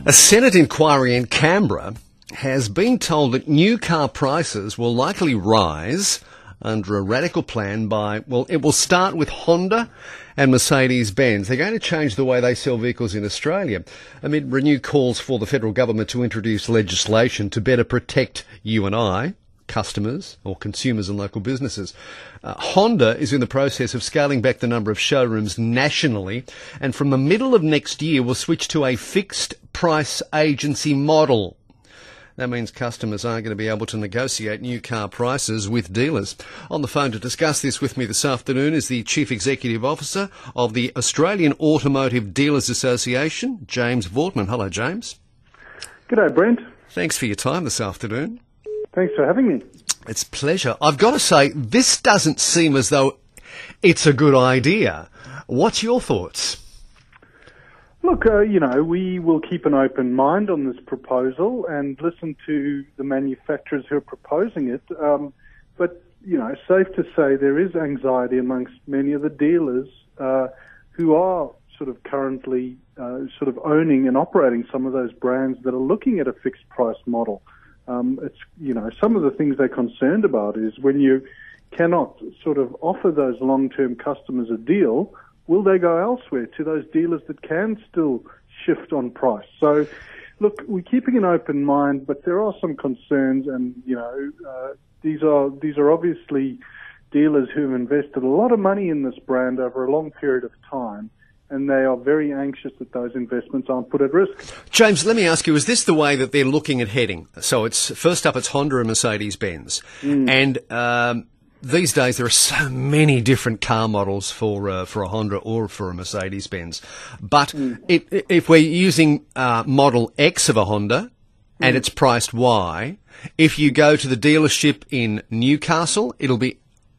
A Senate inquiry in Canberra has been told that new car prices will likely rise under a radical plan by, well, it will start with Honda and Mercedes-Benz. They're going to change the way they sell vehicles in Australia amid renewed calls for the federal government to introduce legislation to better protect you and I, customers or consumers and local businesses. Honda is in the process of scaling back the number of showrooms nationally, and from the middle of next year will switch to a fixed price agency model. That means customers aren't going to be able to negotiate new car prices with dealers. On the phone to discuss this with me this afternoon is the Chief Executive Officer of the Australian Automotive Dealers Association, James Vortman. Hello, James. G'day, Brent. Thanks for your time this afternoon. Thanks for having me. It's a pleasure. I've got to say, this doesn't seem as though it's a good idea. What's your thoughts? Look, we will keep an open mind on this proposal and listen to the manufacturers who are proposing it. But, safe to say there is anxiety amongst many of the dealers who are sort of currently owning and operating some of those brands that are looking at a fixed price model. Some of the things they're concerned about is when you cannot sort of offer those long-term customers a deal, will they go elsewhere to those dealers that can still shift on price? So, look, we're keeping an open mind, but there are some concerns, and these are obviously dealers who have invested a lot of money in this brand over a long period of time, and they are very anxious that those investments aren't put at risk. James, let me ask you, is this the way that they're looking at heading? So it's first up, it's Honda and Mercedes-Benz. And these days there are so many different car models for a Honda or for a Mercedes-Benz. But if we're using model X of a Honda and it's priced Y, if you go to the dealership in Newcastle, it'll be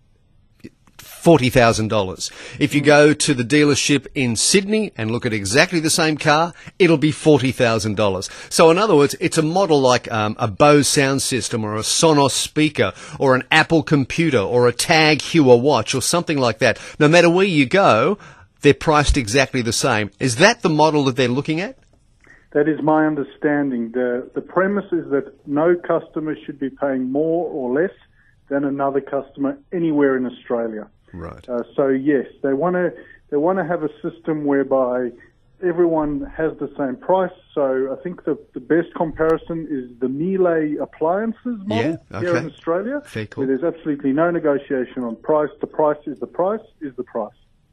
$40,000. If you go to the dealership in Sydney and look at exactly the same car, it'll be $40,000. So in other words, it's a model like a Bose sound system or a Sonos speaker or an Apple computer or a Tag Heuer watch or something like that. No matter where you go, they're priced exactly the same. Is that the model that they're looking at? That is my understanding. The premise is that no customer should be paying more or less than another customer anywhere in Australia. Right. So yes, they want to have a system whereby everyone has the same price. So I think the best comparison is the Miele appliances model here in Australia, where there's absolutely no negotiation on price. The price is the price is the price.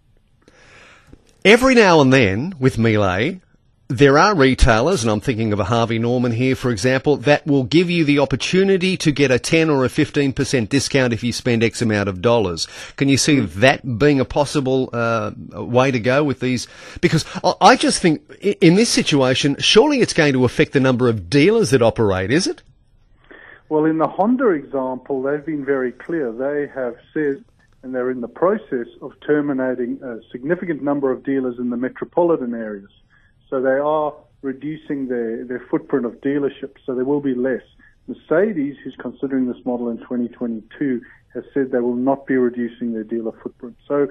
Every now and then with Miele, there are retailers, and I'm thinking of a Harvey Norman here, for example, that will give you the opportunity to get a 10 or a 15% discount if you spend X amount of dollars. Can you see that being a possible way to go with these? Because I just think in this situation, surely it's going to affect the number of dealers that operate, is it? Well, in the Honda example, they've been very clear. They have said, and they're in the process of terminating a significant number of dealers in the metropolitan areas. So they are reducing their footprint of dealerships, so there will be less. Mercedes, who's considering this model in 2022, has said they will not be reducing their dealer footprint. So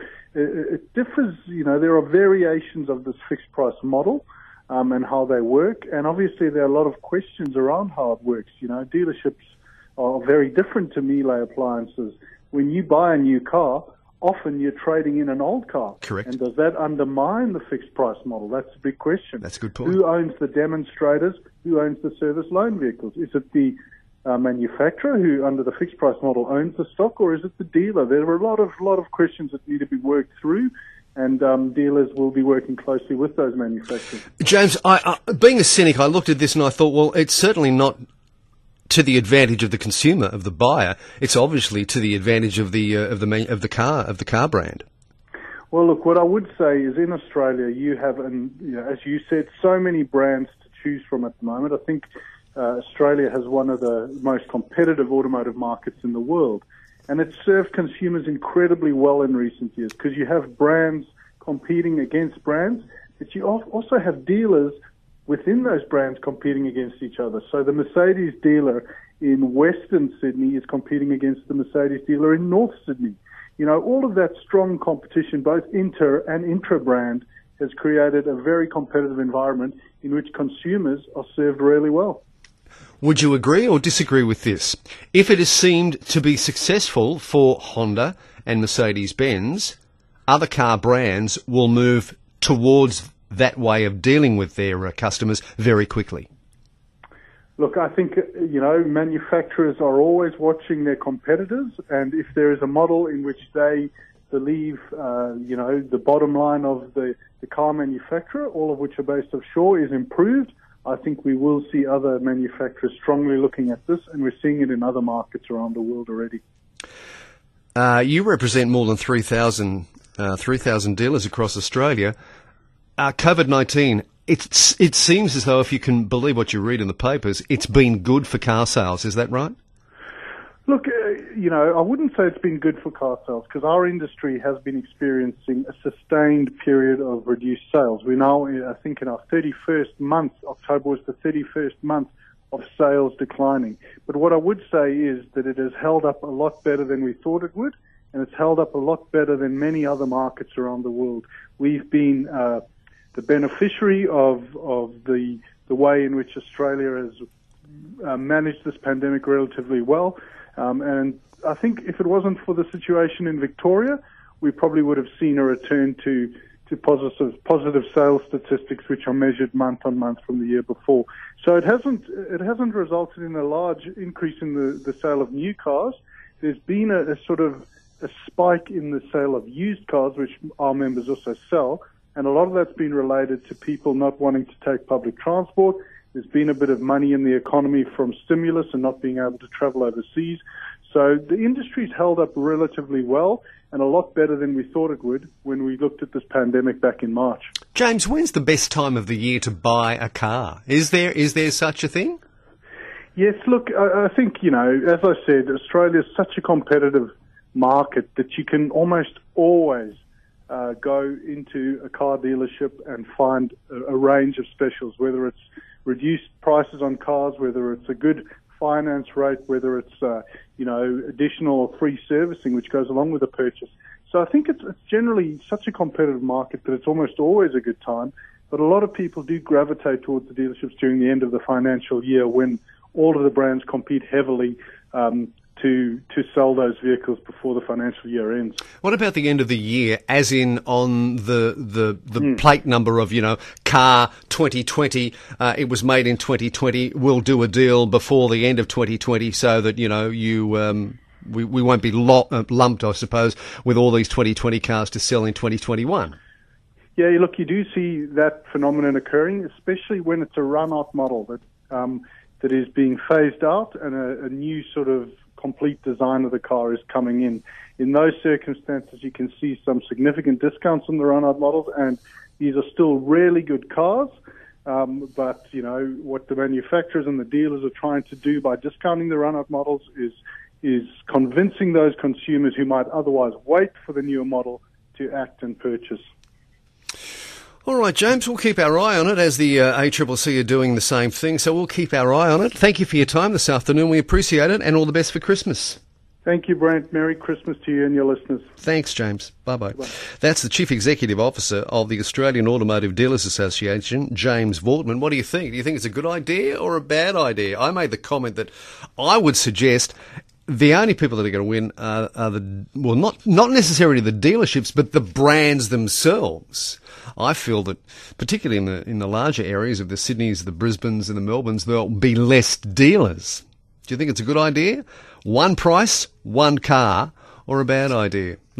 it differs, there are variations of this fixed price model and how they work, and obviously there are a lot of questions around how it works. Dealerships are very different to Miele appliances. When you buy a new car, often you're trading in an old car. Correct. And does that undermine the fixed price model? That's a big question. That's a good point. Who owns the demonstrators? Who owns the service loan vehicles? Is it the manufacturer who, under the fixed price model, owns the stock, or is it the dealer? There are a lot of questions that need to be worked through, and dealers will be working closely with those manufacturers. James, being a cynic, I looked at this and I thought, well, it's certainly not to the advantage of the consumer, of the buyer. It's obviously to the advantage of the car brand. Well, look, what I would say is in Australia you have, as you said, so many brands to choose from at the moment. I think Australia has one of the most competitive automotive markets in the world, and it's served consumers incredibly well in recent years because you have brands competing against brands, but you also have dealers within those brands competing against each other. So the Mercedes dealer in Western Sydney is competing against the Mercedes dealer in North Sydney. All of that strong competition, both inter and intra-brand, has created a very competitive environment in which consumers are served really well. Would you agree or disagree with this? If it has seemed to be successful for Honda and Mercedes-Benz, other car brands will move towards that way of dealing with their customers very quickly. Look, I think, manufacturers are always watching their competitors, and if there is a model in which they believe, the bottom line of the car manufacturer, all of which are based offshore, is improved, I think we will see other manufacturers strongly looking at this, and we're seeing it in other markets around the world already. You represent more than 3,000 dealers across Australia. COVID-19, it seems as though, if you can believe what you read in the papers, it's been good for car sales. Is that right? Look, I wouldn't say it's been good for car sales, because our industry has been experiencing a sustained period of reduced sales. We're now, I think, in our 31st month. October was the 31st month of sales declining. But what I would say is that it has held up a lot better than we thought it would, and it's held up a lot better than many other markets around the world. We've been the beneficiary of the way in which Australia has managed this pandemic relatively well. And I think if it wasn't for the situation in Victoria, we probably would have seen a return to positive sales statistics, which are measured month on month from the year before. So it hasn't resulted in a large increase in the sale of new cars. There's been a sort of a spike in the sale of used cars, which our members also sell, and a lot of that's been related to people not wanting to take public transport. There's been a bit of money in the economy from stimulus and not being able to travel overseas. So the industry's held up relatively well, and a lot better than we thought it would when we looked at this pandemic back in March. James, when's the best time of the year to buy a car? Is there such a thing? Yes, look, I think, as I said, Australia's such a competitive market that you can almost always go into a car dealership and find a range of specials, whether it's reduced prices on cars, whether it's a good finance rate, whether it's additional or free servicing which goes along with the purchase. So I think it's generally such a competitive market that it's almost always a good time. But a lot of people do gravitate towards the dealerships during the end of the financial year, when all of the brands compete heavily to sell those vehicles before the financial year ends. What about the end of the year, as in on the plate number of, car 2020, it was made in 2020, we'll do a deal before the end of 2020 so that, we won't be lumped, I suppose, with all these 2020 cars to sell in 2021? Yeah, look, you do see that phenomenon occurring, especially when it's a run-out model that is being phased out and a new sort of complete design of the car is coming in. In those circumstances, you can see some significant discounts on the run-out models, and these are still really good cars. But, what the manufacturers and the dealers are trying to do by discounting the run-out models is convincing those consumers who might otherwise wait for the newer model to act and purchase. All right, James, we'll keep our eye on it, as the ACCC are doing the same thing, so we'll keep our eye on it. Thank you for your time this afternoon. We appreciate it, and all the best for Christmas. Thank you, Brent. Merry Christmas to you and your listeners. Thanks, James. Bye-bye. Bye. That's the Chief Executive Officer of the Australian Automotive Dealers Association, James Vortman. What do you think? Do you think it's a good idea or a bad idea? I made the comment that I would suggest the only people that are going to win are not necessarily the dealerships, but the brands themselves. I feel that, particularly in the larger areas of the Sydneys, the Brisbanes and the Melbournes, there'll be less dealers. Do you think it's a good idea? One price, one car, or a bad idea?